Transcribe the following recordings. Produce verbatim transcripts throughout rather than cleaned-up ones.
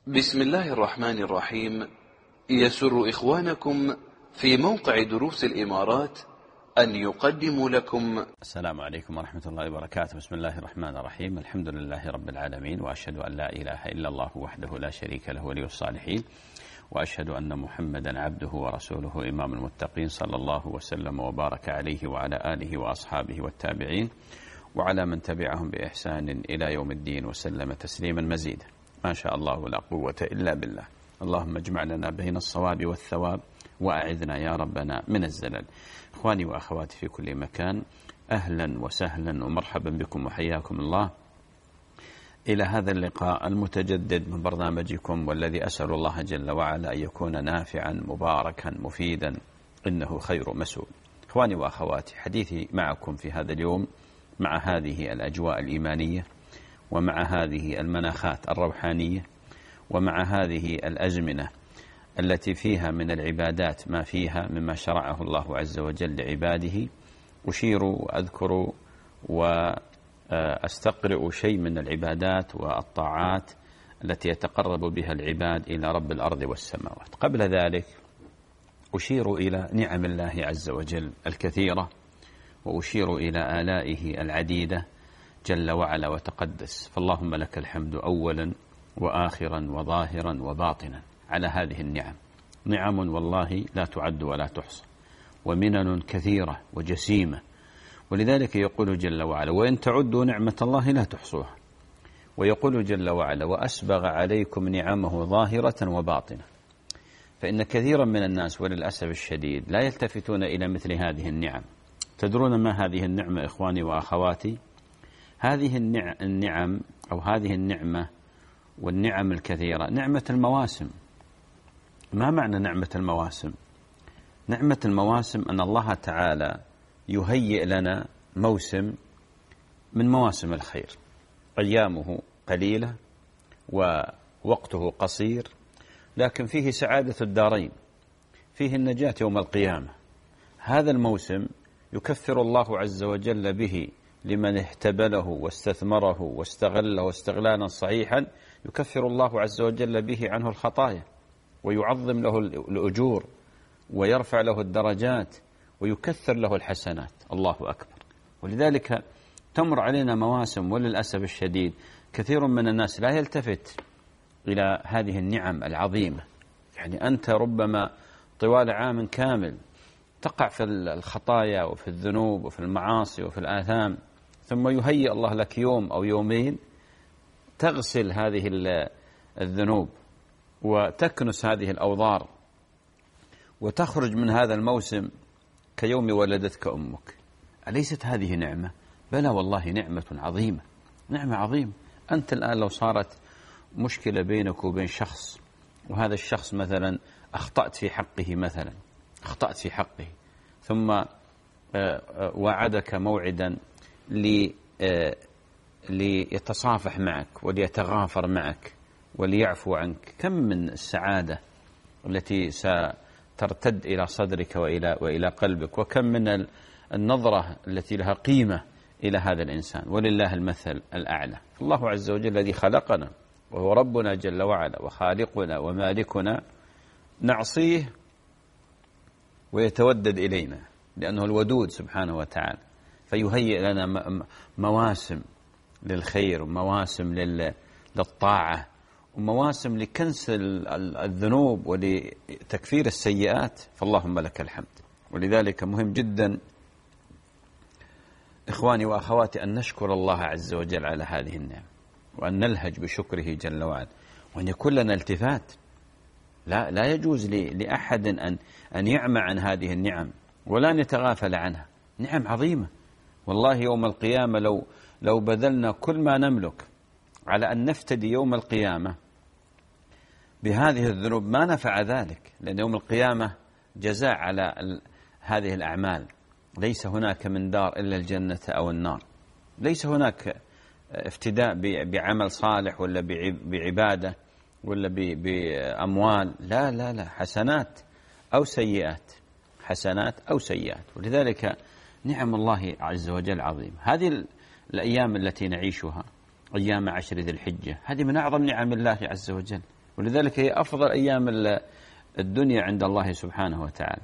بسم الله الرحمن الرحيم. يسر إخوانكم في موقع دروس الإمارات أن يقدموا لكم. السلام عليكم ورحمة الله وبركاته. بسم الله الرحمن الرحيم. الحمد لله رب العالمين، وأشهد أن لا إله إلا الله وحده لا شريك له ولي الصالحين، وأشهد أن محمدا عبده ورسوله إمام المتقين، صلى الله وسلم وبارك عليه وعلى آله وأصحابه والتابعين وعلى من تبعهم بإحسان إلى يوم الدين، وسلم تسليما مزيدا. ما شاء الله ولا قوة إلا بالله. اللهم اجمع لنا بين الصواب والثواب، وأعذنا يا ربنا من الزلل. إخواني وأخواتي في كل مكان، أهلا وسهلا ومرحبا بكم وحياكم الله إلى هذا اللقاء المتجدد من برنامجكم، والذي أسأل الله جل وعلا أن يكون نافعا مباركا مفيدا، إنه خير مسؤول. إخواني وأخواتي، حديثي معكم في هذا اليوم مع هذه الأجواء الإيمانية، ومع هذه المناخات الروحانية، ومع هذه الأزمنة التي فيها من العبادات ما فيها مما شرعه الله عز وجل لعباده، أشير وأذكر وأستقرئ شيء من العبادات والطاعات التي يتقرب بها العباد إلى رب الأرض والسماوات. قبل ذلك أشير إلى نعم الله عز وجل الكثيرة، وأشير إلى آلائه العديدة جل وعلا وتقدس. فاللهم لك الحمد أولا وآخرا وظاهرا وباطنا على هذه النعم. نعم والله لا تعد ولا تحصى، ومنن كثيرة وجسيمة. ولذلك يقول جل وعلا: وإن تعدوا نعمة الله لا تحصوها. ويقول جل وعلا: وأسبغ عليكم نعمه ظاهرة وباطنة. فإن كثيرا من الناس وللأسف الشديد لا يلتفتون إلى مثل هذه النعم. تدرون ما هذه النعمة إخواني وأخواتي؟ هذه النعم أو هذه النعمة والنعم الكثيرة نعمة المواسم. ما معنى نعمة المواسم؟ نعمة المواسم أن الله تعالى يهيئ لنا موسم من مواسم الخير، أيامه قليلة ووقته قصير، لكن فيه سعادة الدارين، فيه النجاة يوم القيامة. هذا الموسم يكفر الله عز وجل به لمن اهتبله واستثمره واستغله استغلالا صحيحا، يكفر الله عز وجل به عنه الخطايا، ويعظم له الأجور، ويرفع له الدرجات، ويكثر له الحسنات. الله أكبر. ولذلك تمر علينا مواسم، وللأسف الشديد كثير من الناس لا يلتفت إلى هذه النعم العظيمة. يعني أنت ربما طوال عام كامل تقع في الخطايا وفي الذنوب وفي المعاصي وفي الآثام، ثم يهيئ الله لك يوم أو يومين تغسل هذه الذنوب وتكنس هذه الأوضار، وتخرج من هذا الموسم كيوم ولدتك أمك. أليست هذه نعمة؟ بلى والله، نعمة عظيمة، نعمة عظيمة. أنت الآن لو صارت مشكلة بينك وبين شخص، وهذا الشخص مثلا أخطأت في حقه مثلا أخطأت في حقه ثم وعدك موعدا ليتصافح معك وليتغافر معك وليعفو عنك، كم من السعادة التي سترتد إلى صدرك وإلى, وإلى قلبك، وكم من النظرة التي لها قيمة إلى هذا الإنسان. ولله المثل الأعلى. الله عز وجل الذي خلقنا وهو ربنا جل وعلا وخالقنا ومالكنا، نعصيه ويتودد إلينا لأنه الودود سبحانه وتعالى، فيهيئ لنا مواسم للخير، ومواسم للطاعة، ومواسم لكنس الذنوب ولتكفير السيئات. فاللهم لك الحمد. ولذلك مهم جدا إخواني وأخواتي أن نشكر الله عز وجل على هذه النعم، وأن نلهج بشكره جل وعلا، وأن يكون لنا التفات. لا لا يجوز لأحد أن أن يعمى عن هذه النعم ولا نتغافل عنها. نعم عظيمة والله. يوم القيامة لو لو بذلنا كل ما نملك على أن نفتدي يوم القيامة بهذه الذنوب ما نفع ذلك، لأن يوم القيامة جزاء على هذه الأعمال. ليس هناك من دار إلا الجنة أو النار. ليس هناك افتداء بعمل صالح ولا بعبادة ولا بأموال، لا لا لا، حسنات أو سيئات، حسنات أو سيئات. ولذلك نعم الله عز وجل عظيم. هذه الأيام التي نعيشها أيام عشر ذي الحجة، هذه من أعظم نعم الله عز وجل. ولذلك هي أفضل أيام الدنيا عند الله سبحانه وتعالى،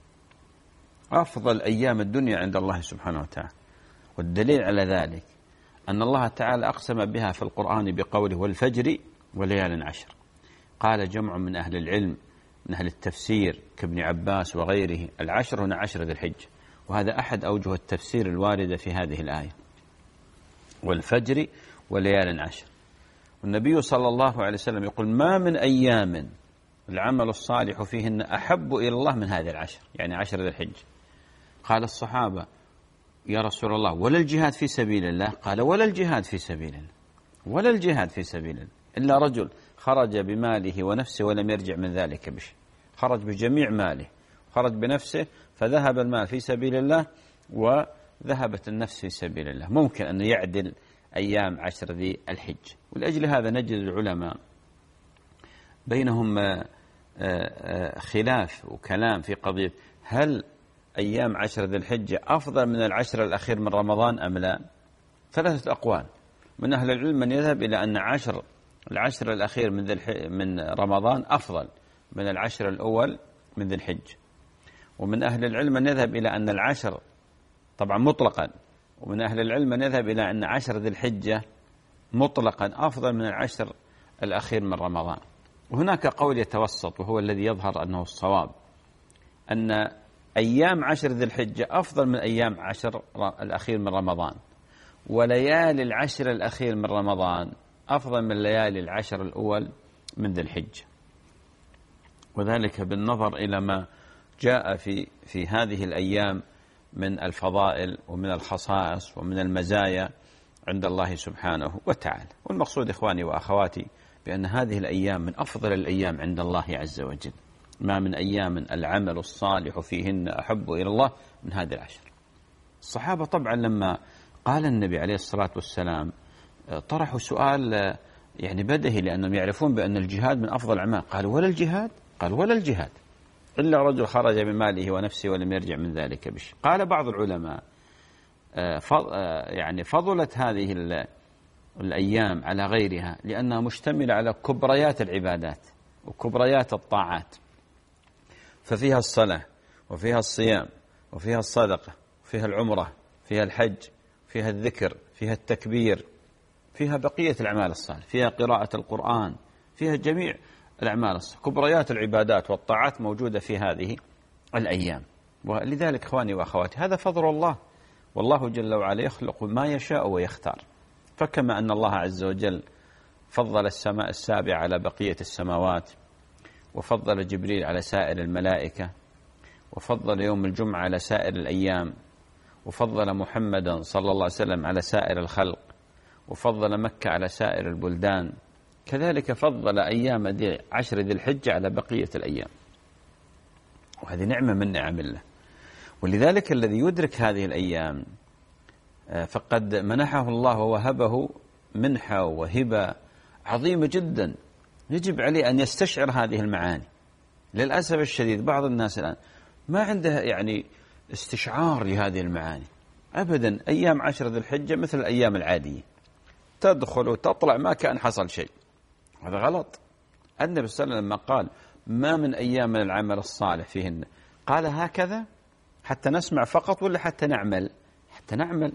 أفضل أيام الدنيا عند الله سبحانه وتعالى. والدليل على ذلك أن الله تعالى أقسم بها في القرآن بقوله والفجر وليال عشر. قال جمع من أهل العلم من أهل التفسير كابن عباس وغيره العشر هنا عشر ذي الحجة، وهذا أحد أوجه التفسير الواردة في هذه الآية، والفجر وليال عشر. والنبي صلى الله عليه وسلم يقول ما من أيام العمل الصالح فيهن أحب إلى الله من هذه العشر، يعني عشر ذي الحجة. قال الصحابة يا رسول الله ولا الجهاد في سبيل الله؟ قال ولا الجهاد في سبيل الله، ولا الجهاد في سبيل الله، إلا رجل خرج بماله ونفسه ولم يرجع من ذلك بشيء، خرج بجميع ماله، خرج بنفسه فذهب المال في سبيل الله وذهبت النفس في سبيل الله. ممكن أن يعدل أيام عشر ذي الحج. ولأجل هذا نجد العلماء بينهم خلاف وكلام في قضية هل أيام عشر ذي الحجة أفضل من العشر الأخير من رمضان أم لا؟ ثلاثة أقوال. من أهل العلم من يذهب إلى أن عشر العشر الأخير من, من رمضان أفضل من العشر الأول من ذي الحجة. ومن أهل العلم من يذهب إلى أن العشر طبعا مطلقا، ومن أهل العلم من يذهب إلى أن عشر ذي الحجة مطلقا أفضل من العشر الأخير من رمضان. وهناك قول يتوسط وهو الذي يظهر أنه الصواب، أن أيام عشر ذي الحجة أفضل من أيام عشر الأخير من رمضان، وليالي العشر الأخير من رمضان أفضل من ليالي العشر الأول من ذي الحجة. وذلك بالنظر إلى ما جاء في في هذه الأيام من الفضائل ومن الخصائص ومن المزايا عند الله سبحانه وتعالى. والمقصود إخواني وأخواتي بأن هذه الأيام من أفضل الأيام عند الله عز وجل، ما من أيام العمل الصالح فيهن أحب إلى الله من هذه العشر. الصحابة طبعا لما قال النبي عليه الصلاة والسلام طرحوا سؤال يعني بدهي، لأنهم يعرفون بأن الجهاد من أفضل الأعمال. قالوا ولا الجهاد؟ قال ولا الجهاد، إلا رجل خرج بماله ونفسه ولم يرجع من ذلك بشيء. قال بعض العلماء يعني فضلت هذه الأيام على غيرها لأنها مشتملة على كبريات العبادات وكبريات الطاعات، ففيها الصلاة وفيها الصيام وفيها الصدقة وفيها العمرة فيها الحج فيها الذكر فيها التكبير فيها بقية الأعمال الصالحة، فيها قراءة القرآن، فيها جميع الأعمال الصالحة. كبريات العبادات والطاعات موجودة في هذه الأيام. ولذلك إخواني وأخواتي هذا فضل الله، والله جل وعلا يخلق ما يشاء ويختار. فكما أن الله عز وجل فضل السماء السابعة على بقية السماوات، وفضل جبريل على سائر الملائكة، وفضل يوم الجمعة على سائر الأيام، وفضل محمدا صلى الله عليه وسلم على سائر الخلق، وفضل مكة على سائر البلدان، كذلك فضل أيام دي عشر ذي الحجة على بقية الأيام. وهذه نعمة من نعم الله. ولذلك الذي يدرك هذه الأيام فقد منحه الله ووهبه منحة وهبة عظيمة جدا، يجب عليه أن يستشعر هذه المعاني. للأسف الشديد بعض الناس الآن ما عنده يعني استشعار لهذه المعاني أبدا. أيام عشر ذي الحجة مثل الأيام العادية، تدخل وتطلع ما كان حصل شيء. هذا غلط. النبي صلى الله عليه وسلم لما قال ما من أيام العمل الصالح فيهن، قال هكذا حتى نسمع فقط ولا حتى نعمل؟ حتى نعمل.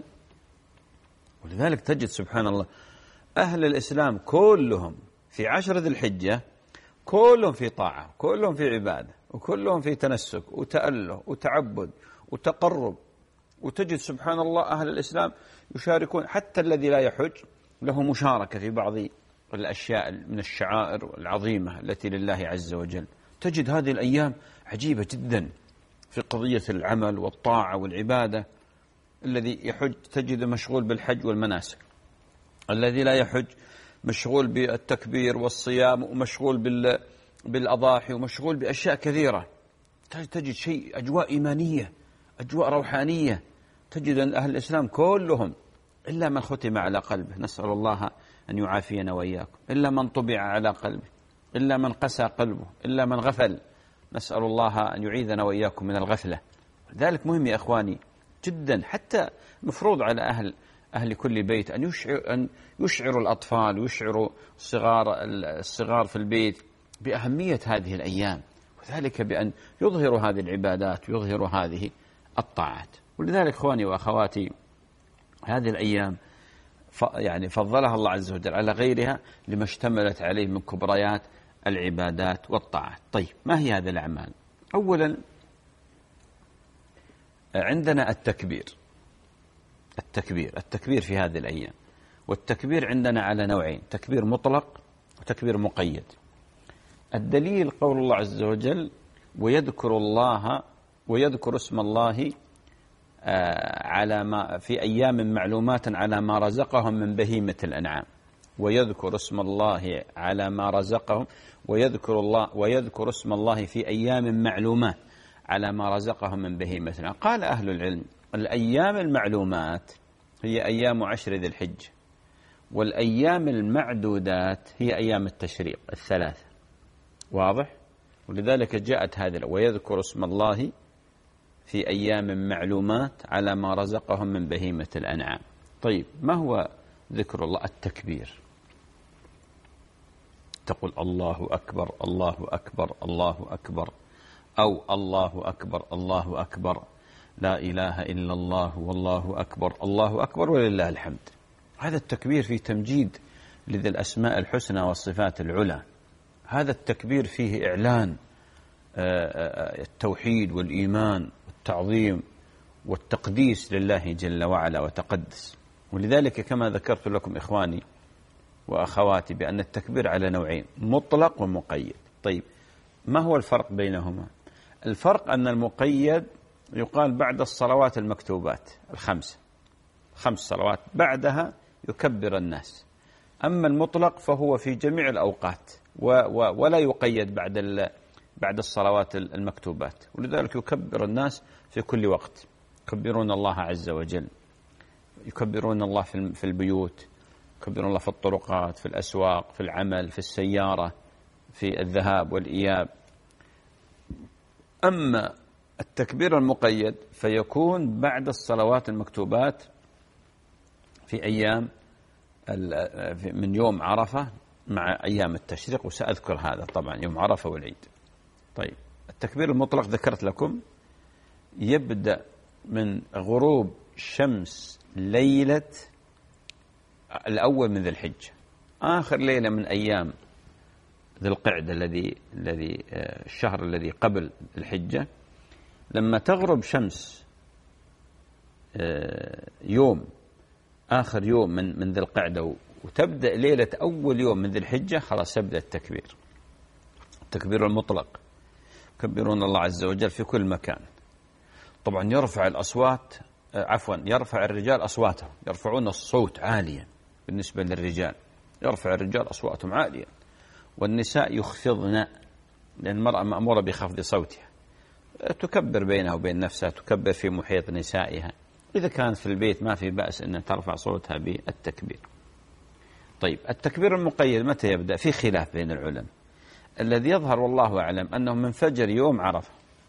ولذلك تجد سبحان الله أهل الإسلام كلهم في عشر ذي الحجة كلهم في طاعة، كلهم في عبادة، وكلهم في تنسك وتأله وتعبد وتقرب. وتجد سبحان الله أهل الإسلام يشاركون، حتى الذي لا يحج له مشاركة في بعض الأشياء من الشعائر العظيمة التي لله عز وجل. تجد هذه الأيام عجيبة جدا في قضية العمل والطاعة والعبادة. الذي يحج تجد مشغول بالحج والمناسك، الذي لا يحج مشغول بالتكبير والصيام ومشغول بالأضاحي ومشغول بأشياء كثيرة. تجد شيء أجواء إيمانية، أجواء روحانية. تجد أن أهل الإسلام كلهم إلا من ختم على قلبه، نسأل الله أن يعافينا وإياكم، إلا من طبع على قلبه، إلا من قسى قلبه، إلا من غفل، نسأل الله أن يعيذنا وإياكم من الغفلة. ذلك مهم يا أخواني جدا. حتى مفروض على أهل أهل كل بيت أن يشعر أن يشعروا الأطفال ويشعروا الصغار الصغار في البيت بأهمية هذه الأيام، وذلك بأن يظهروا هذه العبادات ويظهروا هذه الطاعات. ولذلك إخواني وأخواتي هذه الأيام يعني فضلها الله عز وجل على غيرها لما اشتملت عليه من كبريات العبادات والطاعات. طيب ما هي هذه الأعمال؟ أولا عندنا التكبير. التكبير التكبير في هذه الأيام، والتكبير عندنا على نوعين: تكبير مطلق وتكبير مقيد. الدليل قول الله عز وجل: ويذكر الله ويذكر اسم الله على ما في أيام معلومات على ما رزقهم من بهيمة الأنعام. ويذكر اسم الله على ما رزقهم ويذكر الله ويذكر اسم الله في أيام معلومات على ما رزقهم من بهيمة الأنعام. قال أهل العلم: الأيام المعلومات هي أيام عشر ذي الحجة، والأيام المعدودات هي أيام التشريق الثلاثة. واضح؟ ولذلك جاءت هذه: ويذكر اسم الله في أيام معلومات على ما رزقهم من بهيمة الأنعام. طيب ما هو ذكر الله؟ التكبير. تقول الله أكبر الله أكبر الله أكبر، أو الله أكبر الله أكبر، لا إله إلا الله والله أكبر الله أكبر ولله الحمد. هذا التكبير في تمجيد لذي الأسماء الحسنى والصفات العلى. هذا التكبير فيه إعلان التوحيد والإيمان والتعظيم والتقديس لله جل وعلا وتقدس. ولذلك كما ذكرت لكم إخواني وأخواتي بأن التكبير على نوعين: مطلق ومقيد. طيب ما هو الفرق بينهما؟ الفرق أن المقيد يقال بعد الصلوات المكتوبات الخمسة، خمس صلوات بعدها يكبر الناس. أما المطلق فهو في جميع الأوقات ولا يقيد بعد بعد الصلوات المكتوبات، ولذلك يكبر الناس في كل وقت. يكبرون الله عز وجل، يكبرون الله في البيوت، يكبرون الله في الطرقات، في الأسواق، في العمل، في السيارة، في الذهاب والإياب. أما التكبير المقيد فيكون بعد الصلوات المكتوبات في أيام من يوم عرفة مع أيام التشريق، وسأذكر هذا طبعا يوم عرفة والعيد. طيب التكبير المطلق ذكرت لكم يبدأ من غروب شمس ليلة الأول من ذي الحجة، آخر ليلة من أيام ذي القعدة الذي الذي الشهر الذي قبل الحجة. لما تغرب شمس يوم آخر يوم من من ذي القعدة وتبدأ ليلة أول يوم من ذي الحجة، خلاص يبدأ التكبير. التكبير المطلق يكبرون الله عز وجل في كل مكان. طبعا يرفع الأصوات عفوا يرفع الرجال أصواتهم، يرفعون الصوت عاليا بالنسبة للرجال، يرفع الرجال أصواتهم عاليا، والنساء يخفضن، لأن المرأة مأمورة بخفض صوتها، تكبر بينها وبين نفسها، تكبر في محيط نسائها. إذا كانت في البيت ما في بأس أن ترفع صوتها بالتكبير. طيب التكبير المقيد متى يبدأ؟ في خلاف بين العلماء. الذي يظهر والله أعلم أنه من فجر يوم عرفة،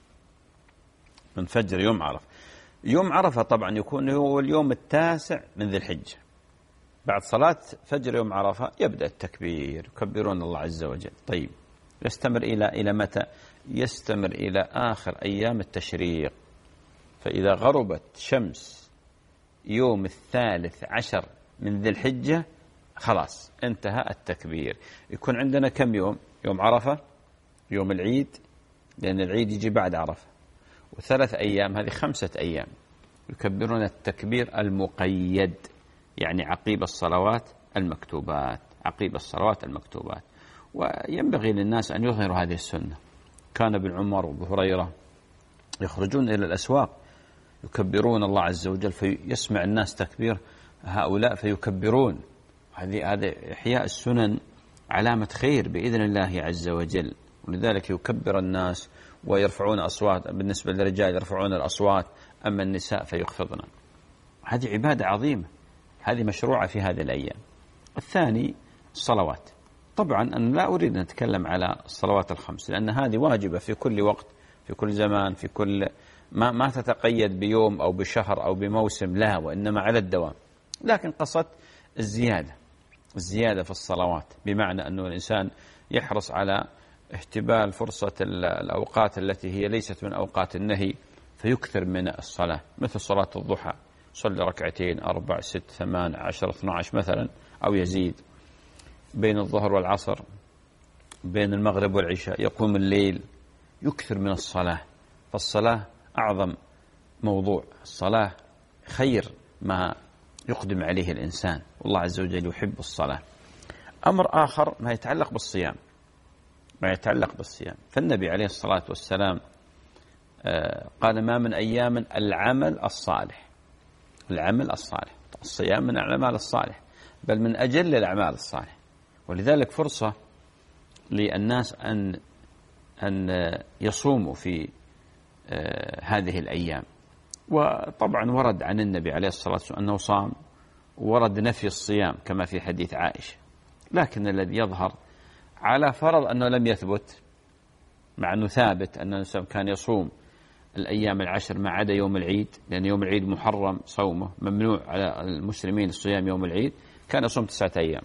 من فجر يوم عرفة. يوم عرفة طبعا يكون هو اليوم التاسع من ذي الحجة. بعد صلاة فجر يوم عرفة يبدأ التكبير، يكبرون الله عز وجل. طيب يستمر إلى إلى متى؟ يستمر إلى آخر أيام التشريق. فإذا غربت شمس يوم الثالث عشر من ذي الحجة خلاص انتهى التكبير. يكون عندنا كم يوم؟ يوم عرفة، يوم العيد، لأن العيد يجي بعد عرفة، وثلاث أيام، هذه خمسة أيام. يكبرون التكبير المقيد، يعني عقيب الصلوات المكتوبات، عقيب الصلوات المكتوبات. وينبغي للناس أن يظهروا هذه السنة. كان ابن عمر وابو هريرة يخرجون إلى الأسواق يكبرون الله عز وجل، فيسمع الناس تكبير هؤلاء فيكبرون. هذه هذا إحياء السنن علامة خير بإذن الله عز وجل. ولذلك يكبر الناس ويرفعون أصوات، بالنسبة للرجال يرفعون الأصوات، أما النساء فيخفضن. هذه عبادة عظيمة، هذه مشروعة في هذه الأيام. الثاني الصلوات. طبعا أنا لا أريد أن أتكلم على الصلوات الخمس، لأن هذه واجبة في كل وقت، في كل زمان، في كل ما ما تتقيد بيوم أو بشهر أو بموسم، لا، وإنما على الدوام. لكن قصدت الزيادة الزيادة في الصلوات، بمعنى أنه الإنسان يحرص على احتبال فرصة الأوقات التي هي ليست من أوقات النهي فيكثر من الصلاة، مثل صلاة الضحى، صلي ركعتين أربع ست ثمان عشر اثنى عشر مثلا أو يزيد، بين الظهر والعصر، بين المغرب والعشاء، يقوم الليل، يكثر من الصلاة. فالصلاة أعظم موضوع، الصلاة خير ما يقدم عليه الإنسان، والله عز وجل يحب الصلاة. أمر آخر ما يتعلق بالصيام، ما يتعلق بالصيام، فالنبي عليه الصلاة والسلام قال ما من أيام العمل الصالح، العمل الصالح، الصيام من الأعمال الصالح، بل من أجل الأعمال الصالح. ولذلك فرصة للناس أن أن يصوموا في هذه الأيام. وطبعا ورد عن النبي عليه الصلاة والسلام أنه صام، ورد نفي الصيام كما في حديث عائشة، لكن الذي يظهر على فرض أنه لم يثبت، مع أنه ثابت أن الإنسان كان يصوم الأيام العشر ما عدا يوم العيد، لأن يوم العيد محرم صومه، ممنوع على المسلمين الصيام يوم العيد، كان يصوم تسعة أيام.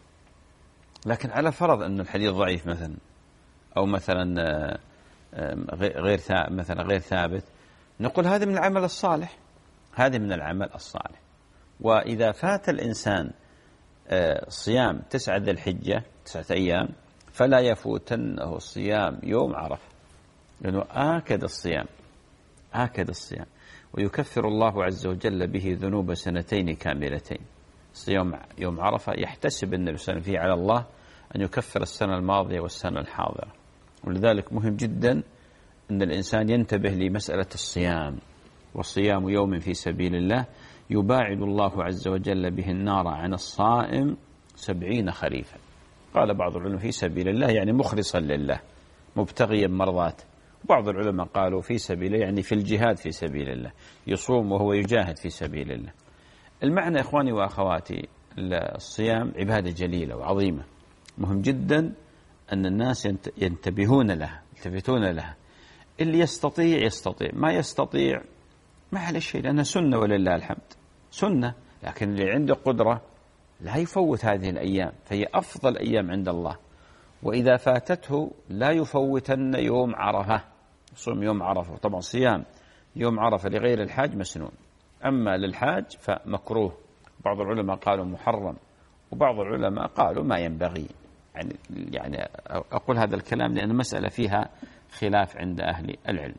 لكن على فرض أن الحديث ضعيف مثلا، أو مثلا غير مثلا غير ثابت، نقول هذا من العمل الصالح، هذا من العمل الصالح. وإذا فات الإنسان صيام تسعة ذي الحجة تسعة أيام فلا يفوتنه صيام يوم عرفة، لأنه آكد الصيام، آكد الصيام، ويكفر الله عز وجل به ذنوب سنتين كاملتين. صيام يوم عرفة يحتسب النبي صلى الله عليه وسلم فيه على الله أن يكفر السنة الماضية والسنة الحاضرة. ولذلك مهم جدا أن الإنسان ينتبه لمسألة الصيام، وصيام يوم في سبيل الله يباعد الله عز وجل به النار عن الصائم سبعين خريفا. قال بعض العلماء في سبيل الله يعني مخلصا لله مبتغيا مرضاته، بعض العلماء قالوا في سبيل الله يعني في الجهاد في سبيل الله، يصوم وهو يجاهد في سبيل الله. المعنى إخواني وأخواتي، الصيام عبادة جليلة وعظيمة، مهم جدا أن الناس ينتبهون لها، يلتفتون لها. اللي يستطيع يستطيع، ما يستطيع ما عليه شيء، لأنها سنة ولله الحمد، سنة. لكن اللي عنده قدرة لا يفوت هذه الأيام، فهي أفضل أيام عند الله. وإذا فاتته لا يفوتن يوم عرفة، صوم يوم عرفة. طبعا صيام يوم عرفة لغير الحاج مسنون، أما للحاج فمكروه. بعض العلماء قالوا محرم، وبعض العلماء قالوا ما ينبغي. يعني يعني أقول هذا الكلام لأن المسألة فيها خلاف عند أهل العلم.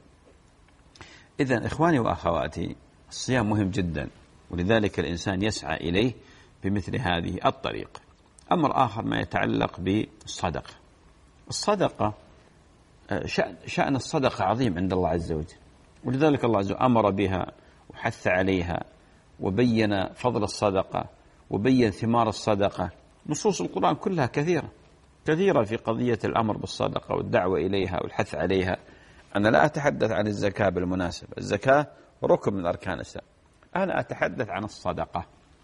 إذن إخواني وأخواتي، الصيام مهم جدا، ولذلك الإنسان يسعى إليه بمثل هذه الطريقة. أمر آخر ما يتعلق بالصدقة. الصدقة شأن, شأن الصدقة عظيم عند الله عز وجل، ولذلك الله عز وجل أمر بها وحث عليها، وبين فضل الصدقة، وبين ثمار الصدقة. نصوص القرآن كلها كثيرة كثيرة في قضية الأمر بالصدقة والدعوة إليها والحث عليها. أنا لا أتحدث عن الزكاة بالمناسبة، الزكاة ركن من أركان الإسلام، أنا أتحدث عن الصدقة.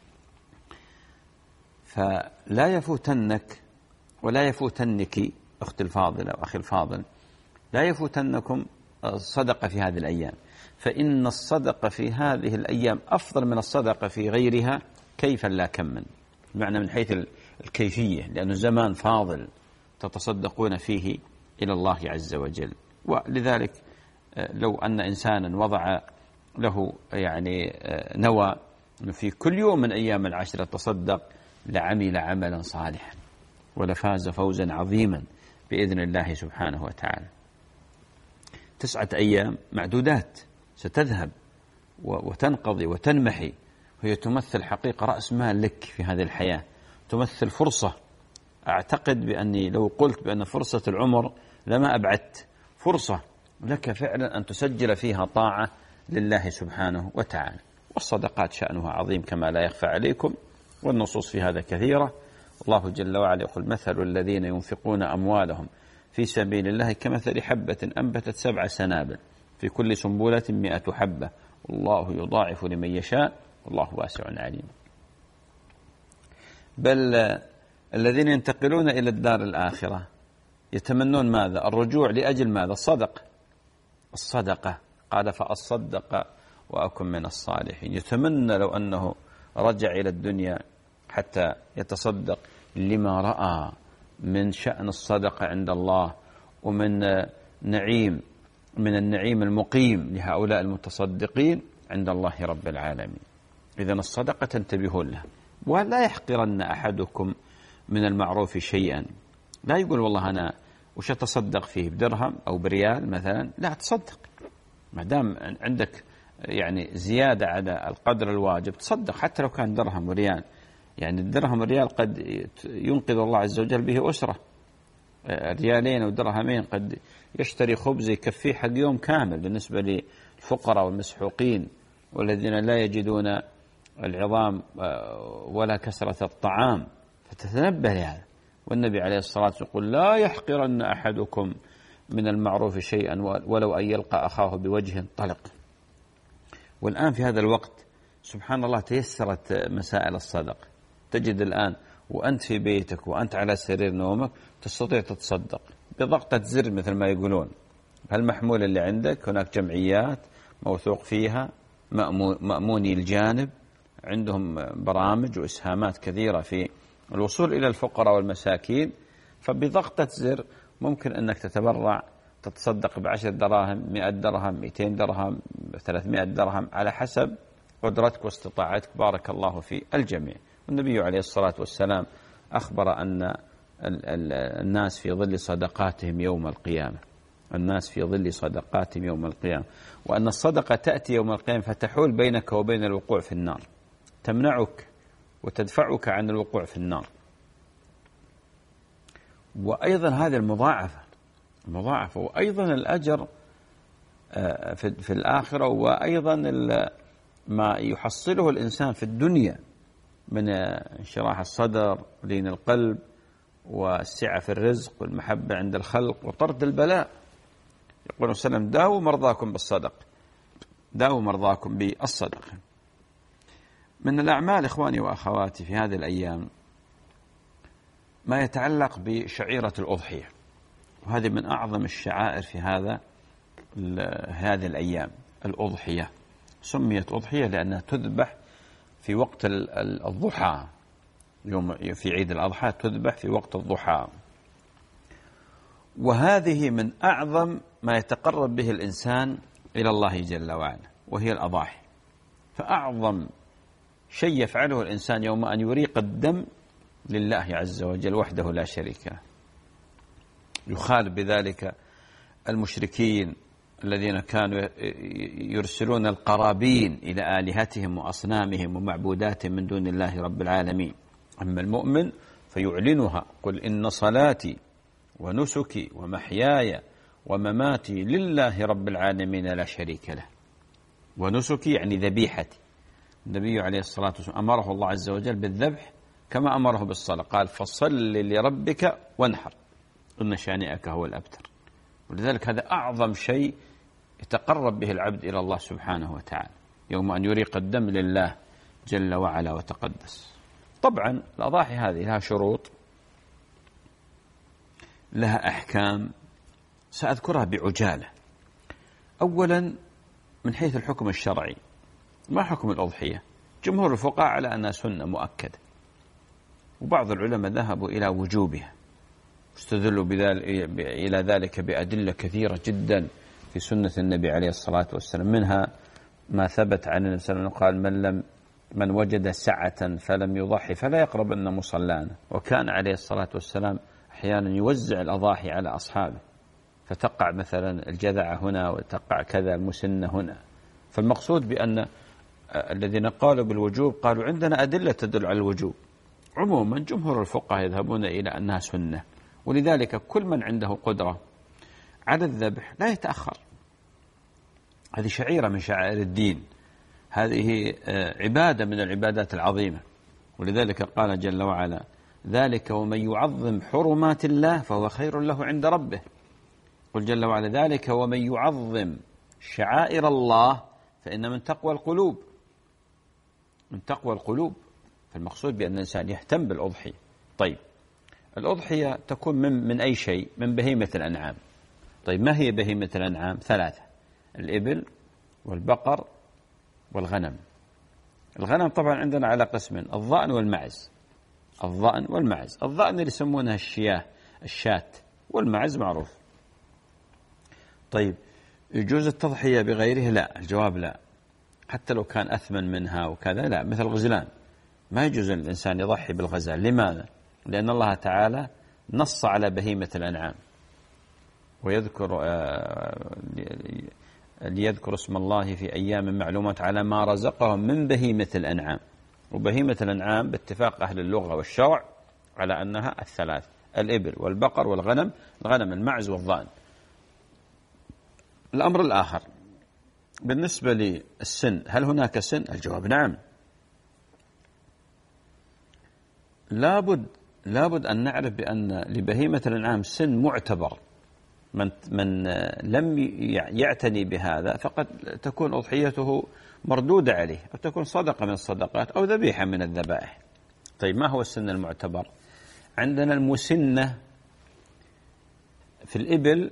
فلا يفوتنك ولا يفوتنك أختي الفاضلة وأخي الفاضل، لا يفوتنكم الصدقة في هذه الأيام، فإن الصدقة في هذه الأيام أفضل من الصدقة في غيرها كيفا لا كما، بمعنى من حيث الكيفية، لأنه زمان فاضل تتصدقون فيه إلى الله عز وجل. ولذلك لو أن إنسانا وضع له يعني نوى في كل يوم من أيام العشرة تصدق لعمل عملا صالحا ولفاز فوزا عظيما بإذن الله سبحانه وتعالى. تسعة أيام معدودات ستذهب وتنقضي وتنمحي، وهي تمثل حقيقة رأس مال لك في هذه الحياة، تمثل فرصة. أعتقد بأني لو قلت بأن فرصة العمر لما أبعدت، فرصة لك فعلا أن تسجل فيها طاعة لله سبحانه وتعالى. والصدقات شأنها عظيم كما لا يخفى عليكم، والنصوص في هذا كثيرة. الله جل وعلا يقول مثل الذين ينفقون أموالهم في سبيل الله كمثل حبة أنبتت سبع سنابل في كل سنبلة مئة حبة والله يضاعف لمن يشاء والله واسع عليم. بل الذين ينتقلون إلى الدار الآخرة يتمنون ماذا؟ الرجوع لأجل ماذا؟ الصدقة. الصدقة قال فأصدق وأكن من الصالحين. يتمنى لو أنه رجع إلى الدنيا حتى يتصدق لما رأى من شأن الصدقة عند الله ومن نعيم من النعيم المقيم لهؤلاء المتصدقين عند الله رب العالمين. إذن الصدقة تنتبهون لها، ولا يحقرن أحدكم من المعروف شيئا. لا يقول والله أنا وش أتصدق فيه بدرهم أو بريال مثلا، لا تصدق ما دام عندك يعني زيادة على القدر الواجب تصدق حتى لو كان درهم وريال. يعني الدرهم والريال قد ينقذ الله عز وجل به أسرة، ريالين أو درهمين قد يشتري خبز يكفيه حق يوم كامل بالنسبة للفقراء والمسحوقين والذين لا يجدون العظام ولا كسرة الطعام، فتتنبه لهذا. والنبي عليه الصلاة والسلام يقول لا يحقرن أحدكم من المعروف شيئا ولو أن يلقى أخاه بوجه طلق. والآن في هذا الوقت سبحان الله تيسرت مسائل الصدقة. تجد الآن وأنت في بيتك وأنت على سرير نومك تستطيع تتصدق بضغطة زر مثل ما يقولون. هالمحمول اللي عندك هناك جمعيات موثوق فيها مأموني الجانب، عندهم برامج وإسهامات كثيرة في الوصول إلى الفقراء والمساكين، فبضغطة زر ممكن أنك تتبرع تتصدق بعشر دراهم، مئة درهم، مئتين درهم، ثلاثمائة درهم على حسب قدرتك واستطاعتك. بارك الله في الجميع. والنبي عليه الصلاة والسلام أخبر أن الناس في ظل صدقاتهم يوم القيامة، الناس في ظل صدقاتهم يوم القيامة، وأن الصدقة تأتي يوم القيامة فتحول بينك وبين الوقوع في النار، تمنعك وتدفعك عن الوقوع في النار. وأيضا هذه المضاعفة المضاعفة وأيضا الأجر في الآخرة، وأيضا ما يحصله الإنسان في الدنيا من انشراح الصدر ولين القلب والسعة في الرزق والمحبة عند الخلق وطرد البلاء. يقول وسلم داووا مرضاكم بالصدقة، داووا مرضاكم بالصدقة. من الأعمال إخواني وأخواتي في هذه الأيام ما يتعلق بشعيرة الأضحية، وهذه من أعظم الشعائر في هذا هذه الأيام. الأضحية سميت أضحية لأنها تذبح في وقت الضحى، يوم في عيد الأضحى تذبح في وقت الضحى، وهذه من أعظم ما يتقرب به الإنسان إلى الله جل وعلا، وهي الأضاحي. فأعظم شيء يفعله الإنسان يوم أن يريق الدم لله عز وجل وحده لا شريك له، يخالف بذلك المشركين الذين كانوا يرسلون القرابين إلى آلهتهم وأصنامهم ومعبوداتهم من دون الله رب العالمين. أما المؤمن فيعلنها: قل إن صلاتي ونسكي ومحياي ومماتي لله رب العالمين لا شريك له. ونسكي يعني ذبيحتي. النبي عليه الصلاة والسلام أمره الله عز وجل بالذبح كما أمره بالصلاة، قال فصل لربك وانحر إن شانئك هو الأبتر. ولذلك هذا أعظم شيء يتقرب به العبد إلى الله سبحانه وتعالى، يوم أن يريق الدم لله جل وعلا وتقدس. طبعا الأضاحي هذه لها شروط، لها أحكام سأذكرها بعجالة. أولا من حيث الحكم الشرعي، ما حكم الأضحية؟ جمهور الفقهاء على أنها سنة مؤكدة، وبعض العلماء ذهبوا إلى وجوبها، استدلوا إلى ذلك بأدلة كثيرة جدا في سنة النبي عليه الصلاة والسلام. منها ما ثبت عن النبي صلى الله عليه وسلم قال: من لم من وجد سعة فلم يضحي فلا يقربن مصلانا. وكان عليه الصلاة والسلام أحيانا يوزع الأضاحي على أصحابه، فتقع مثلا الجذع هنا وتقع كذا المسنة هنا. فالمقصود بأن الذين قالوا بالوجوب قالوا عندنا أدلة تدل على الوجوب. عموما جمهور الفقهاء يذهبون إلى أنها سنة، ولذلك كل من عنده قدرة على الذبح لا يتأخر. هذه شعيرة من شعائر الدين، هذه عبادة من العبادات العظيمة. ولذلك قال جل وعلا: ذلك ومن يعظم حرمات الله فهو خير له عند ربه. قل جل وعلا: ذلك ومن يعظم شعائر الله فإن من تقوى القلوب، من تقوى القلوب. فالمقصود بأن الإنسان يهتم بالأضحية. طيب الأضحية تكون من, من أي شيء؟ من بهيمة الأنعام. طيب ما هي بهيمة الأنعام؟ ثلاثة: الإبل والبقر والغنم. الغنم طبعا عندنا على قسمين، الضأن والمعز. الضأن والمعز، الضأن اللي يسمونها الشياه الشاة، والمعز معروف. طيب يجوز التضحية بغيره؟ لا، الجواب لا، حتى لو كان أثمن منها وكذا لا. مثل الغزلان ما يجوز الإنسان يضحي بالغزال. لماذا؟ لأن الله تعالى نص على بهيمة الأنعام، ويذكر ليذكر اسم الله في أيام معلومات على ما رزقهم من بهيمة الأنعام. وبهيمة الأنعام باتفاق أهل اللغة والشرع على أنها الثلاث: الإبل والبقر والغنم، الغنم المعز والضأن. الأمر الآخر بالنسبة للسن، هل هناك سن؟ الجواب نعم. لابد لابد أن نعرف بأن لبهيمة الأنعام سن معتبر. من من لم يعتني بهذا فقد تكون أضحيته مردودة عليه، أو تكون صدقة من الصدقات أو ذبيحة من الذبائح. طيب ما هو السن المعتبر؟ عندنا المسنة في الإبل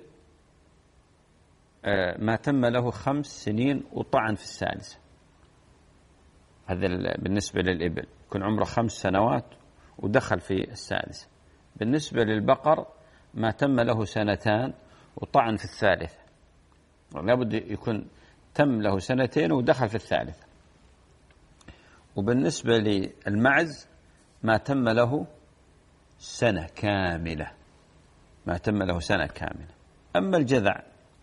ما تم له خمس سنين وطعن في السادسة، هذا بالنسبة للإبل، يكون عمره خمس سنوات ودخل في السادسة. بالنسبة للبقر ما تم له سنتان وطعن في الثالثة، لابد يكون تم له سنتين ودخل في الثالثة. وبالنسبة للمعز ما تم له سنة كاملة، ما تم له سنة كاملة. أما الجذع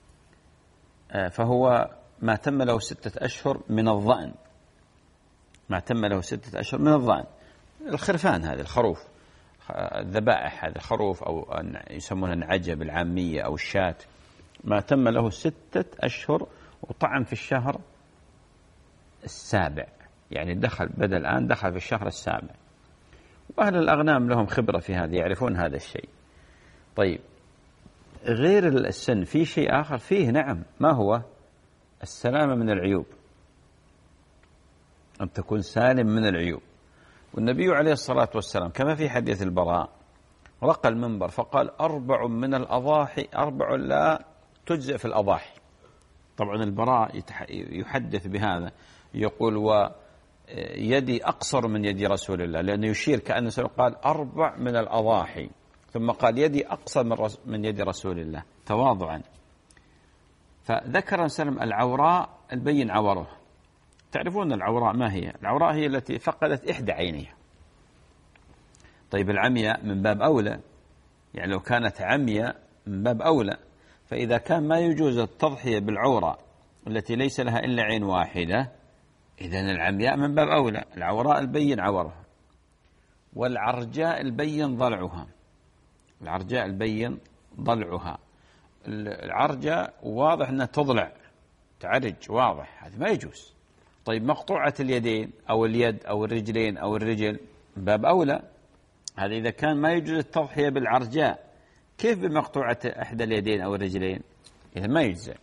فهو ما تم له ستة أشهر من الضأن، ما تم له ستة أشهر من الضأن. الخرفان هذه، الخروف، الذبائح هذا الخروف، أو يسمونها النعجة بالعامية أو الشاة، ما تم له ستة أشهر وطعن في الشهر السابع، يعني دخل بدل الآن دخل في الشهر السابع. وأهل الأغنام لهم خبرة في هذا، يعرفون هذا الشيء. طيب غير السن في شيء آخر فيه، نعم، ما هو؟ السلامة من العيوب، أن تكون سالم من العيوب. والنبي عليه الصلاة والسلام كما في حديث البراء رقى المنبر فقال: أربع من الأضاحي، أربع لا تجزئ في الأضاحي. طبعا البراء يحدث بهذا، يقول: ويدي أقصر من يد رسول الله، لأنه يشير كأنه قال أربع من الأضاحي، ثم قال يدي أقصر من يد رسول الله تواضعا. فذكر سلم العوراء البين عورها. تعرفون العوراء ما هي؟ العوراء هي التي فقدت إحدى عينيها. طيب العمياء من باب أولى، يعني لو كانت عمياء من باب أولى. فإذا كان ما يجوز التضحية بالعوراء التي ليس لها إلا عين واحدة، إذن العمياء من باب أولى. العوراء البين عورها، والعرجاء البين ضلعها. العرجاء البين ضلعها. العرجاء واضح أنها تضلع، تعرج واضح، هذا ما يجوز. طيب مقطوعة اليدين أو اليد أو الرجلين أو الرجل من باب أولى. هذا إذا كان ما يجوز التضحية بالعرجاء، كيف بمقطوعة إحدى اليدين أو الرجلين؟ إذا ما يجزئ.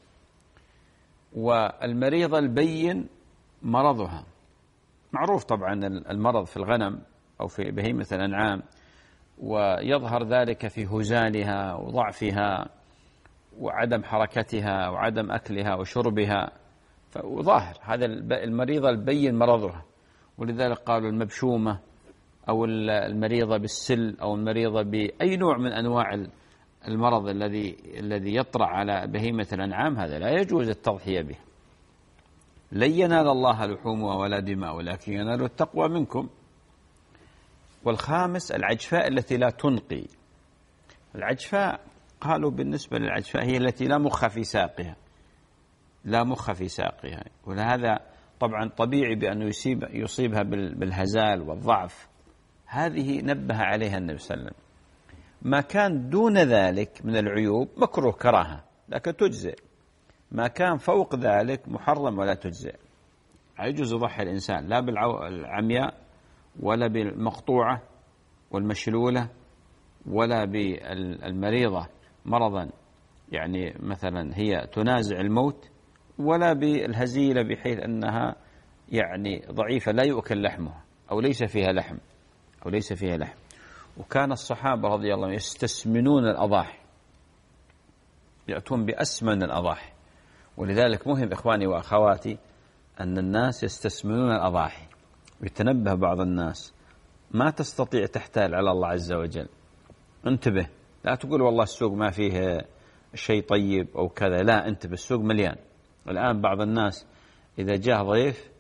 والمريضة البين مرضها معروف طبعا، المرض في الغنم أو في بهيمة الأنعام، ويظهر ذلك في هزالها وضعفها وعدم حركتها وعدم أكلها وشربها، وظاهر هذا المريضة البين مرضها. ولذلك قالوا المبشومة أو المريضة بالسل أو المريضة بأي نوع من أنواع المرض الذي الذي يطرأ على بهيمة الأنعام، هذا لا يجوز التضحية به. لن ينال الله لحومها ولا دماء ولكن ينال التقوى منكم. والخامس العجفاء التي لا تنقي. العجفاء قالوا بالنسبة للعجفاء هي التي لا مخ في ساقها، لا مخ في ساقها. ولهذا طبعا طبيعي بأنه يصيب يصيبها بالهزال والضعف. هذه نبه عليها النبي صلى الله عليه وسلم. ما كان دون ذلك من العيوب مكروه كراهة لكن تجزئ، ما كان فوق ذلك محرم ولا تجزئ. يجوز يضحي الإنسان لا بالعمياء ولا بالمقطوعة والمشلولة ولا بالمريضة مرضا يعني مثلا هي تنازع الموت، ولا بالهزيلة بحيث أنها يعني ضعيفة لا يؤكل لحمها أو ليس فيها لحم أو ليس فيها لحم. وكان الصحابة رضي الله عنهم يستسمنون الأضاحي، يأتون بأسمن الأضاحي. ولذلك مهم إخواني وأخواتي أن الناس يستسمنون الأضاحي، ويتنبه بعض الناس، ما تستطيع تحتال على الله عز وجل. انتبه، لا تقول والله السوق ما فيه شيء طيب أو كذا، لا، انتبه، السوق مليان. الآن بعض الناس إذا جاء ضيف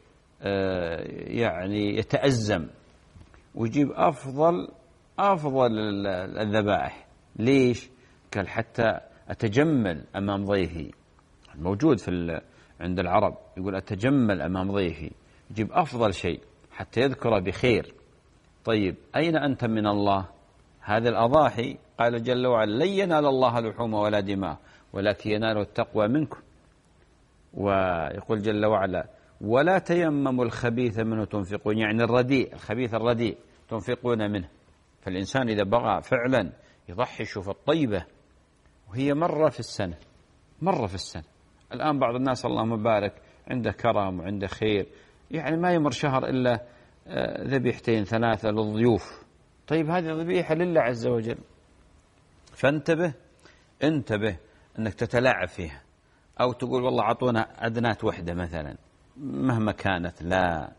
يعني يتأزم ويجيب أفضل أفضل الذبائح. ليش؟ قال حتى أتجمل أمام ضيفي. موجود في عند العرب يقول أتجمل أمام ضيفي، يجيب أفضل شيء حتى يذكره بخير. طيب أين أنت من الله؟ هذه الأضاحي قال جل وعلا لن ينال الله لحوم ولا دماء ولكن يناله التقوى منكم. ويقول جل وعلا ولا تيمموا الخبيث منه تنفقون، يعني الرديء، الخبيث الرديء تنفقون منه. فالإنسان إذا بغى فعلا يضحي، شوف الطيبة وهي مرة في السنة، مرة في السنة. الآن بعض الناس اللهم بارك عنده كرم وعنده خير، يعني ما يمر شهر إلا ذبيحتين ثلاثة للضيوف. طيب هذه ذبيحة لله عز وجل، فانتبه انتبه أنك تتلاعب فيها أو تقول والله عطونا أدنات وحدة مثلا مهما كانت. لا،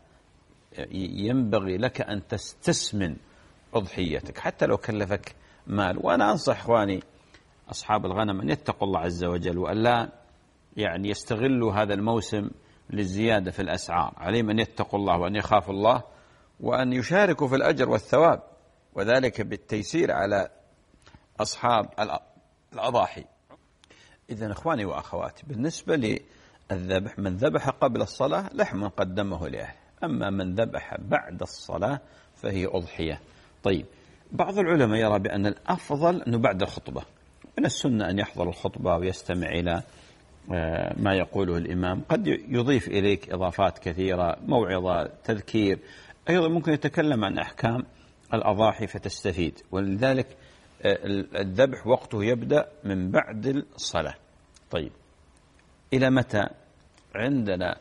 ينبغي لك أن تستثمن أضحيتك حتى لو كلفك مال. وأنا أنصح إخواني أصحاب الغنم أن يتقوا الله عز وجل وأن لا يعني يستغلوا هذا الموسم للزيادة في الأسعار. عليهم أن يتقوا الله وأن يخافوا الله وأن يشاركوا في الأجر والثواب، وذلك بالتيسير على أصحاب الأضاحي. إذن إخواني وأخواتي، بالنسبة للذبح، من ذبح قبل الصلاة لحم قدمه لأهله، أما من ذبح بعد الصلاة فهي أضحية. طيب، بعض العلماء يرى بأن الأفضل أنه بعد الخطبة، من السنة أن يحضر الخطبة ويستمع إلى ما يقوله الإمام. قد يضيف إليك إضافات كثيرة، موعظة، تذكير، أيضا ممكن يتكلم عن أحكام الأضاحي فتستفيد. ولذلك الذبح وقته يبدأ من بعد الصلاة. طيب، إلى متى؟ عندنا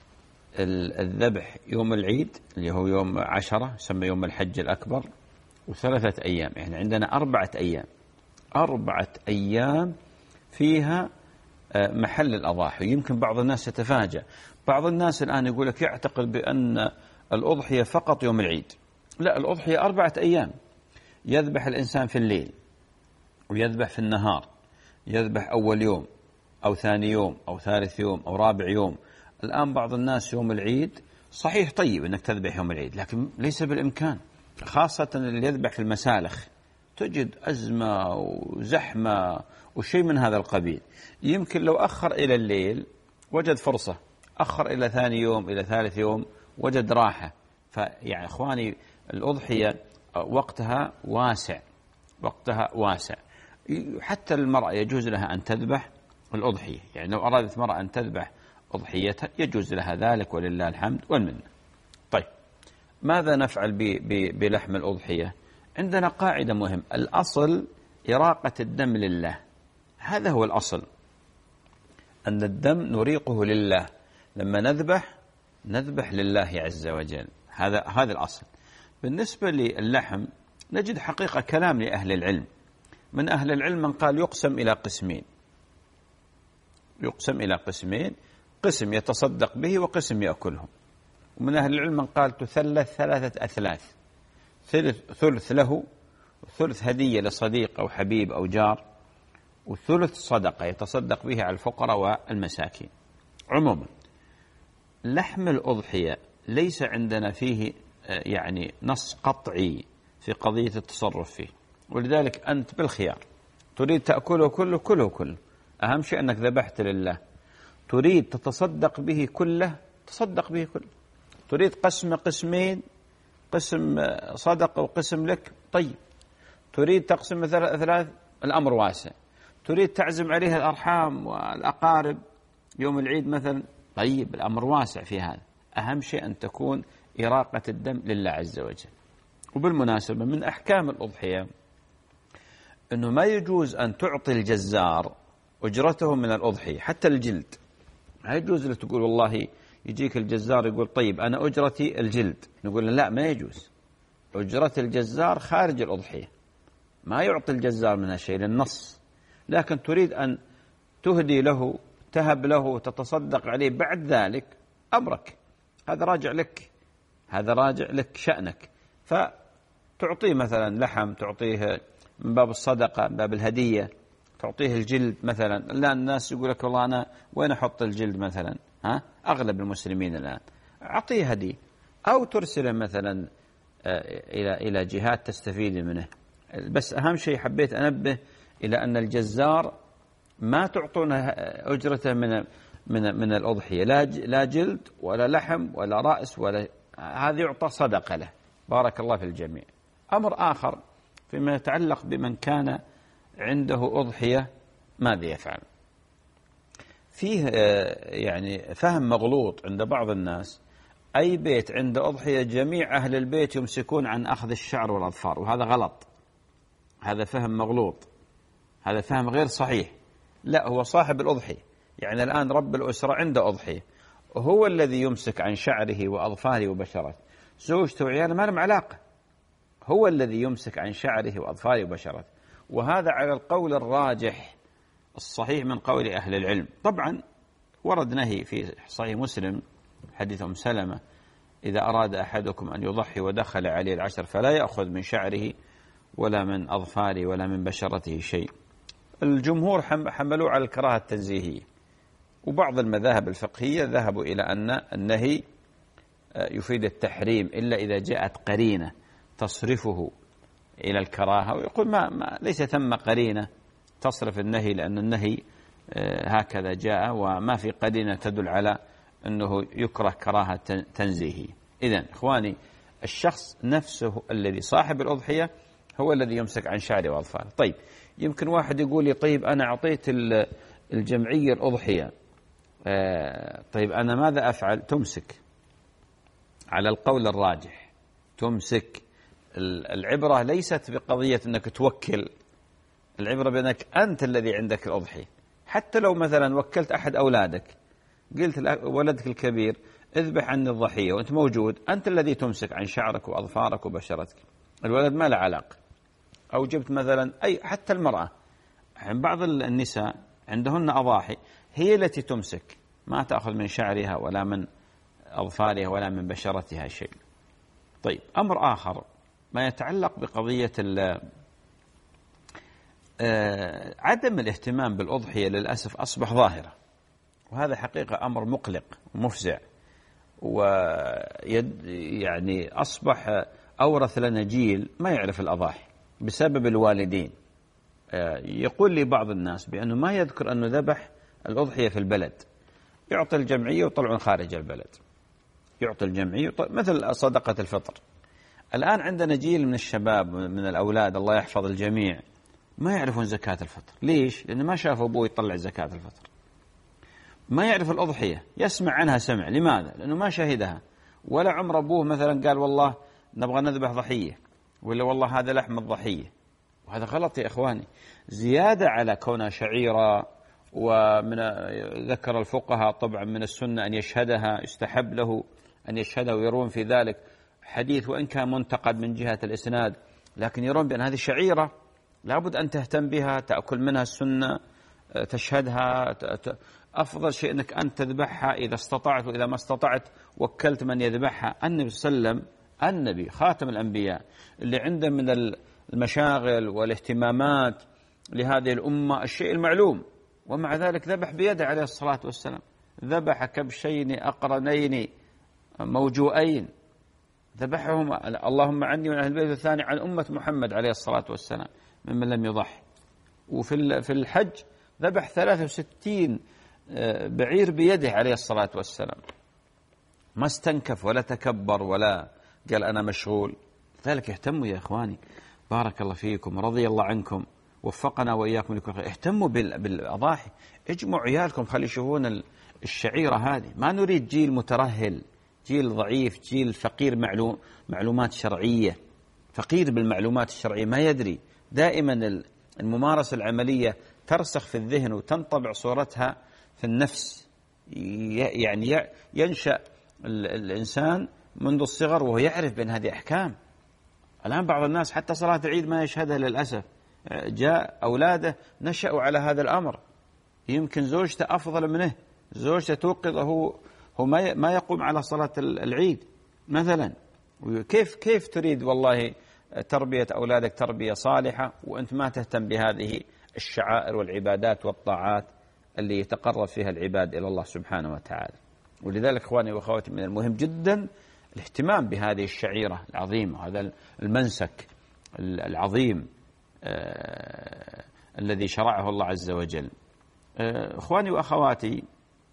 الذبح يوم العيد اللي هو يوم عشرة، يسمى يوم الحج الأكبر، وثلاثة أيام، يعني عندنا أربعة أيام أربعة أيام فيها محل الأضاحي. يمكن بعض الناس يتفاجأ، بعض الناس الآن يقول لك يعتقد بأن الأضحية فقط يوم العيد. لا، الأضحية أربعة أيام. يذبح الإنسان في الليل ويذبح في النهار، يذبح أول يوم أو ثاني يوم أو ثالث يوم أو رابع يوم. الآن بعض الناس يوم العيد صحيح طيب أنك تذبح يوم العيد، لكن ليس بالإمكان، خاصة اللي يذبح في المسالخ تجد أزمة وزحمة وشيء من هذا القبيل. يمكن لو أخر إلى الليل وجد فرصة، أخر إلى ثاني يوم إلى ثالث يوم وجد راحة. فيعني إخواني الأضحية وقتها واسع، وقتها واسع. حتى المرأة يجوز لها أن تذبح الأضحية، يعني لو أرادت مرأة أن تذبح أضحيتها يجوز لها ذلك ولله الحمد والمنة. طيب، ماذا نفعل بلحم الأضحية؟ عندنا قاعدة مهمة، الأصل إراقة الدم لله، هذا هو الأصل، أن الدم نريقه لله. لما نذبح نذبح لله عز وجل، هذا هذا الأصل. بالنسبة للحم نجد حقيقة كلام لأهل العلم. من أهل العلم من قال يقسم إلى قسمين، يقسم إلى قسمين، قسم يتصدق به وقسم يأكله. ومن أهل العلم من قال تثلث ثلاثة أثلاث، ثلث, ثلث له، وثلث هدية لصديق أو حبيب أو جار، وثلث صدقة يتصدق به على الفقراء والمساكين. عموما لحم الأضحية ليس عندنا فيه يعني نص قطعي في قضية التصرف فيه، ولذلك أنت بالخيار، تريد تأكله كله كله كله، أهم شيء أنك ذبحت لله. تريد تتصدق به كله تصدق به كله، تريد قسم قسمين، قسم صدقة وقسم لك، طيب. تريد تقسم ثلاث، الأمر واسع. تريد تعزم عليها الأرحام والأقارب يوم العيد مثلا، طيب، الأمر واسع في هذا. أهم شيء أن تكون إراقة الدم لله عز وجل. وبالمناسبة من أحكام الأضحية أنه ما يجوز أن تعطي الجزار أجرته من الأضحية، حتى الجلد ما يجوز لك تقول والله يجيك الجزار يقول طيب أنا أجرتي الجلد، نقول لا، ما يجوز، أجرة الجزار خارج الأضحية، ما يعطي الجزار منها شيء للنص. لكن تريد أن تهدي له، تهب له، تتصدق عليه بعد ذلك، أمرك، هذا راجع لك. هذا راجع لك شأنك. فتعطيه مثلا لحم، تعطيه من باب الصدقة، من باب الهدية، تعطيه الجلد مثلا. الآن الناس يقول لك والله أنا وين أحط الجلد مثلا، ها أغلب المسلمين الآن أعطيه هدية، أو ترسله مثلا إلى إلى جهات تستفيد منه. بس أهم شيء حبيت أنبه إلى أن الجزار ما تعطونه أجرته من من من الأضحية، لا لا جلد ولا لحم ولا رأس ولا، هذا يعطى صدقة له. بارك الله في الجميع. أمر آخر فيما يتعلق بمن كان عنده أضحية ماذا يفعل؟ فيه يعني فهم مغلوط عند بعض الناس، أي بيت عنده أضحية جميع أهل البيت يمسكون عن أخذ الشعر والأظفار، وهذا غلط، هذا فهم مغلوط، هذا فهم غير صحيح. لا، هو صاحب الأضحية، يعني الآن رب الأسرة عنده أضحية، وهو الذي يمسك عن شعره وأظفاره وبشرته. زوجته وعياله ما لهم علاقة، هو الذي يمسك عن شعره وأظفاره وبشرته. وهذا على القول الراجح الصحيح من قول أهل العلم. طبعا ورد نهي في صحيح مسلم حديث أم سلمة: إذا أراد أحدكم أن يضحي ودخل عليه العشر فلا يأخذ من شعره ولا من أظفاره ولا من بشرته شيء. الجمهور حملوا على الكراهة التنزيهية، وبعض المذاهب الفقهية ذهبوا إلى أن النهي يفيد التحريم إلا إذا جاءت قرينة تصرفه إلى الكراهة، ويقول ما, ما ليس ثم قرينة تصرف النهي، لأن النهي هكذا جاء وما في قرينة تدل على أنه يكره كراهة تنزيهية. إذن إخواني، الشخص نفسه الذي صاحب الأضحية هو الذي يمسك عن شعره وأظفاره. طيب، يمكن واحد يقول لي طيب أنا أعطيت الجمعية الأضحية، طيب أنا ماذا أفعل؟ تمسك على القول الراجح، تمسك. العبرة ليست بقضية أنك توكل، العبرة بأنك أنت الذي عندك الأضحية. حتى لو مثلا وكلت أحد أولادك، قلت ولدك الكبير اذبح عني الضحية وأنت موجود، أنت الذي تمسك عن شعرك وأظفارك وبشرتك، الولد ما له علاقة. أو جبت مثلا أي حتى المرأة، عن بعض النساء عندهن أضاحي، هي التي تمسك، ما تأخذ من شعرها ولا من أظفارها ولا من بشرتها شيء. طيب، أمر آخر ما يتعلق بقضية عدم الاهتمام بالأضحية للأسف أصبح ظاهرة، وهذا حقيقة أمر مقلق ومفزع، ويعني أصبح أورث لنا جيل ما يعرف الأضاحي بسبب الوالدين. يقول لي بعض الناس بأنه ما يذكر أنه ذبح الأضحية في البلد، يعطي الجمعية ويطلعون خارج البلد، يعطي الجمعية مثل صدقة الفطر. الآن عندنا جيل من الشباب من الأولاد الله يحفظ الجميع ما يعرفون زكاة الفطر. ليش؟ لأنه ما شافوا أبوه يطلع زكاة الفطر، ما يعرف الأضحية، يسمع عنها سمع. لماذا؟ لأنه ما شهدها، ولا عمر أبوه مثلا قال والله نبغى نذبح ضحية، ولا والله هذا لحم الضحية. وهذا غلط يا إخواني، زيادة على كونها شعيرة. ومن ذكر الفقهاء طبعا من السنة أن يشهدها، يستحب له أن يشهدها، ويرون في ذلك حديث وإن كان منتقد من جهة الإسناد، لكن يرون بأن هذه شعيرة لابد أن تهتم بها، تأكل منها السنة، تشهدها. أفضل شيء أنك أنت تذبحها إذا استطعت، وإذا ما استطعت وكلت من يذبحها. النبي صلى الله عليه وسلم، النبي خاتم الأنبياء اللي عنده من المشاغل والاهتمامات لهذه الأمة الشيء المعلوم، ومع ذلك ذبح بيده عليه الصلاة والسلام، ذبح كبشين أقرنين موجوئين، ذبحهم اللهم عني وعن أهل البيت الثاني عن أمة محمد عليه الصلاة والسلام ممن لم يضحي. وفي في الحج ذبح ثلاثة وستين بعير بيده عليه الصلاة والسلام، ما استنكف ولا تكبر ولا قال أنا مشغول. ذلك اهتموا يا إخواني، بارك الله فيكم، رضي الله عنكم، وفقنا وإياكم لكل خير. اهتموا بالأضاحي، اجمعوا عيالكم خلي يشوفون الشعيرة هذه. ما نريد جيل مترهل، جيل ضعيف، جيل فقير معلوم معلومات شرعية، فقير بالمعلومات الشرعية، ما يدري. دائما الممارسة العملية ترسخ في الذهن وتنطبع صورتها في النفس. يعني ينشأ الإنسان منذ الصغر وهو يعرف بأن هذه أحكام. الآن بعض الناس حتى صلاة العيد ما يشهدها للأسف، جاء أولاده نشأوا على هذا الأمر، يمكن زوجته أفضل منه، زوجته توقظه هو ما ما يقوم على صلاة العيد، مثلا كيف كيف تريد والله تربية أولادك تربية صالحة وأنت ما تهتم بهذه الشعائر والعبادات والطاعات اللي يتقرب فيها العباد إلى الله سبحانه وتعالى. ولذلك إخواني وأخواتي من المهم جدا الاهتمام بهذه الشعيرة العظيمة، هذا المنسك العظيم آه الذي شرعه الله عز وجل. آه إخواني وأخواتي،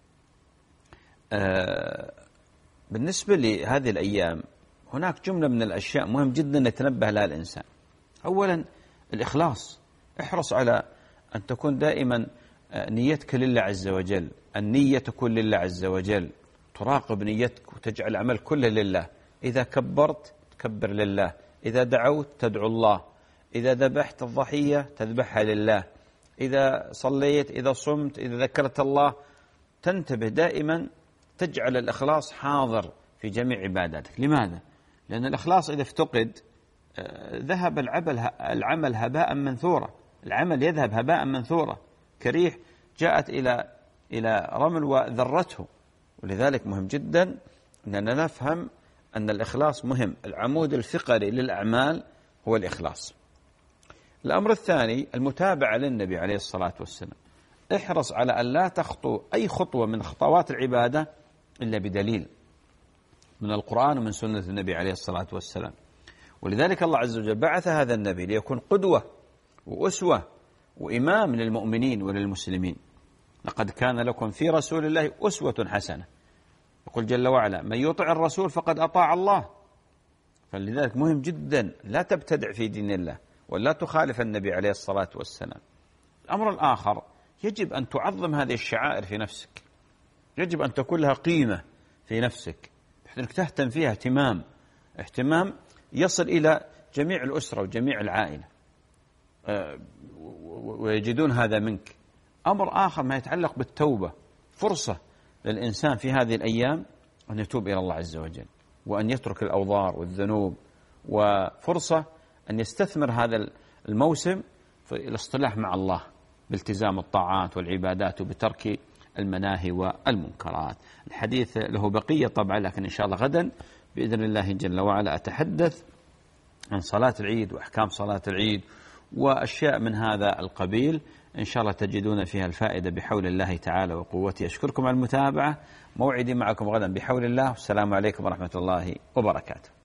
آه بالنسبة لهذه الأيام هناك جملة من الأشياء مهم جدا نتنبه لها الإنسان. أولا الإخلاص، احرص على أن تكون دائما نيتك لله عز وجل، النية تكون لله عز وجل، تراقب نيتك وتجعل العمل كله لله. إذا كبرت تكبر لله، إذا دعوت تدعو الله، إذا ذبحت الضحية تذبحها لله، إذا صليت، إذا صمت، إذا ذكرت الله، تنتبه دائما تجعل الإخلاص حاضر في جميع عباداتك. لماذا؟ لأن الإخلاص إذا افتقد ذهب العمل هباء منثورا، العمل يذهب هباء منثورا كريح جاءت إلى إلى رمل وذرته. ولذلك مهم جدا أننا نفهم أن الإخلاص مهم، العمود الفقري للأعمال هو الإخلاص. الأمر الثاني المتابعة للنبي عليه الصلاة والسلام، احرص على أن لا تخطو أي خطوة من خطوات العبادة إلا بدليل من القرآن ومن سنة النبي عليه الصلاة والسلام. ولذلك الله عز وجل بعث هذا النبي ليكون قدوة وأسوة وإمام للمؤمنين وللمسلمين. لقد كان لكم في رسول الله أسوة حسنة، يقول جل وعلا من يطع الرسول فقد أطاع الله. فلذلك مهم جدا لا تبتدع في دين الله ولا تخالف النبي عليه الصلاة والسلام. الأمر الآخر يجب أن تعظم هذه الشعائر في نفسك، يجب أن تكون لها قيمة في نفسك بحيث أنك تهتم فيها اهتمام اهتمام يصل إلى جميع الأسرة وجميع العائلة ويجدون هذا منك. أمر آخر ما يتعلق بالتوبة، فرصة للإنسان في هذه الأيام أن يتوب إلى الله عز وجل وأن يترك الأوضار والذنوب، وفرصة أن يستثمر هذا الموسم في الاصطلاح مع الله بالتزام الطاعات والعبادات وبترك المناهي والمنكرات. الحديث له بقية طبعا، لكن إن شاء الله غدا بإذن الله جل وعلا أتحدث عن صلاة العيد وأحكام صلاة العيد وأشياء من هذا القبيل، إن شاء الله تجدون فيها الفائدة بحول الله تعالى وقوته. أشكركم على المتابعة، موعدي معكم غدا بحول الله، والسلام عليكم ورحمة الله وبركاته.